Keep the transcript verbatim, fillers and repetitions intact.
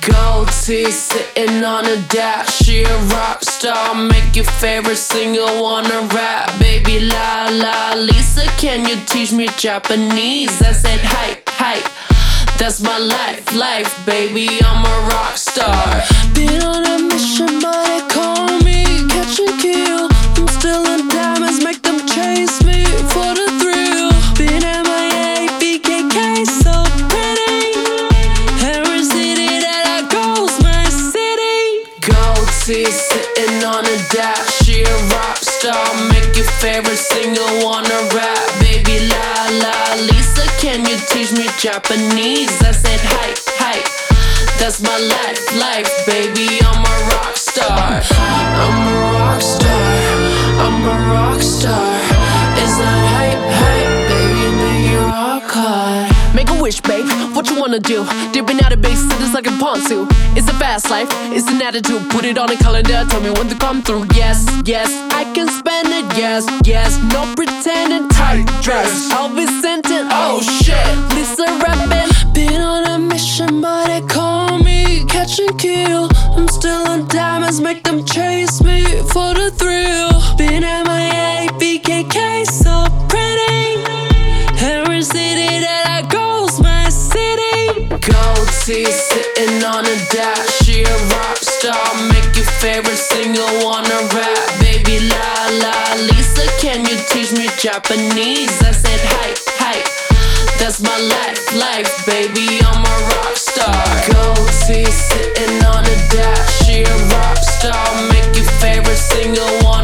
Gold teeth sitting on a dash. She a rock star, make your favorite singer wanna rap. Baby la la, Lisa, can you teach me Japanese? I said hype, hype, that's my life, life, baby, I'm a rock star. Been on a mission, but they call me catch and kill. I'm still in diamonds, make them chase me for the thrill. Been M I A, B K K, so pretty. Every city that I go's my city. Gold teeth sitting on a dash. She a rock star, make your favorite singer wanna rap. Baby la la, Lisa, can you teach me Japanese? I said hype, hype, that's my life, life, baby, I'm a rock star. I'm a rock star, I'm a rock star. Is that hype, hype, baby, make it rock hard. Make a wish, babe, what you wanna do? Dipping out of base cities like a ponzu. It's a fast life, it's an attitude. Put it on a calendar, tell me when to come through. Yes, yes, I can spend it, yes, yes. No pretending, tight dress, I'll be sent it, oh shit. Lisa rapping, been on a mission, but they call me catch and kill. I'm still on diamonds, make them chase me for the thrill. Been M I A, B K K, so pretty. Every city that I go's my city. Gold teeth sitting on a dash. She a rock star, make your favorite singer wanna rap. Baby la la, Lisa, can you teach me Japanese? I said hype, hype, that's my life, life, baby, I'm a rock star. Gold teeth sitting on a dash. She a rock star, make your favorite singer wanna